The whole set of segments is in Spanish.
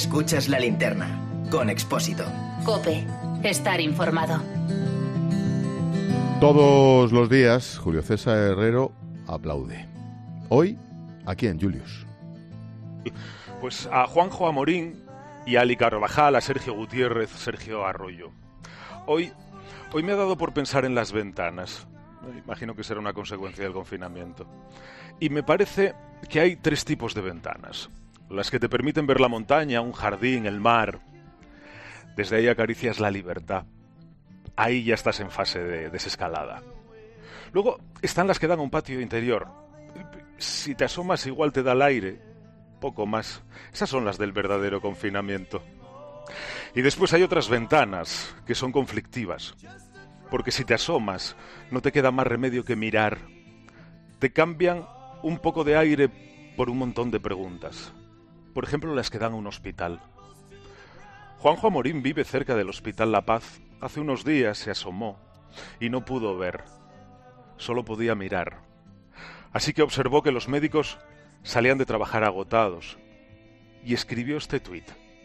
Escuchas La Linterna, con Expósito. COPE. Estar informado. Todos los días, Julio César Herrero aplaude. Hoy, ¿a quién, Julius? Pues a Juanjo Amorín y a Ali Carvajal, a Sergio Gutiérrez, Sergio Arroyo. Hoy me ha dado por pensar en las ventanas. Imagino que será una consecuencia del confinamiento. Y me parece que hay 3 tipos de ventanas. Las que te permiten ver la montaña, un jardín, el mar. Desde ahí acaricias la libertad. Ahí ya estás en fase de desescalada. Luego están las que dan a un patio interior. Si te asomas igual te da el aire, poco más. Esas son las del verdadero confinamiento. Y después hay otras ventanas que son conflictivas. Porque si te asomas, no te queda más remedio que mirar. Te cambian un poco de aire por un montón de preguntas. Por ejemplo, las que dan a un hospital. Juanjo Amorín vive cerca del Hospital La Paz. Hace unos días se asomó y no pudo ver. Solo podía mirar. Así que observó que los médicos salían de trabajar agotados y escribió este tuit.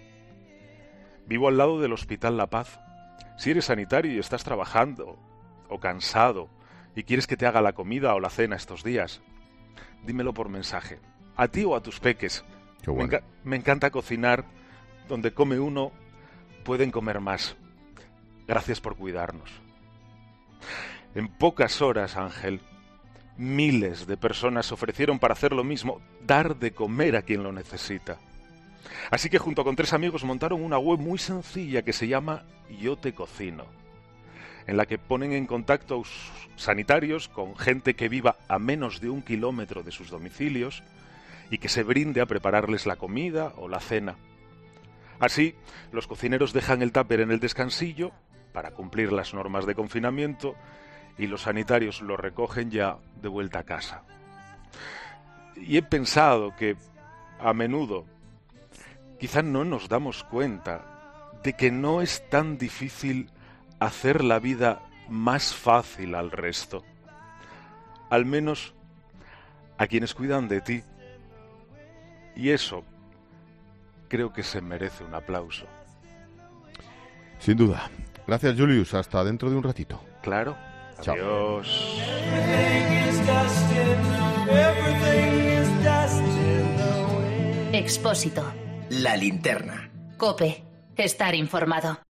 Vivo al lado del Hospital La Paz. Si eres sanitario y estás trabajando o cansado y quieres que te haga la comida o la cena estos días, dímelo por mensaje. A ti o a tus peques. Qué bueno. Me encanta cocinar. Donde come uno, pueden comer más. Gracias por cuidarnos. En pocas horas, Ángel, miles de personas se ofrecieron para hacer lo mismo, dar de comer a quien lo necesita. Así que junto con 3 amigos montaron una web muy sencilla que se llama Yo Te Cocino, en la que ponen en contacto a sanitarios con gente que viva a menos de 1 kilómetro de sus domicilios y que se brinde a prepararles la comida o la cena. Así, los cocineros dejan el tupper en el descansillo para cumplir las normas de confinamiento y los sanitarios lo recogen ya de vuelta a casa. Y he pensado que, a menudo, quizá no nos damos cuenta de que no es tan difícil hacer la vida más fácil al resto. Al menos a quienes cuidan de ti. Y eso creo que se merece un aplauso. Sin duda. Gracias, Julius. Hasta dentro de un ratito. Claro. Chao. Adiós. Expósito. La Linterna. COPE. Estar informado.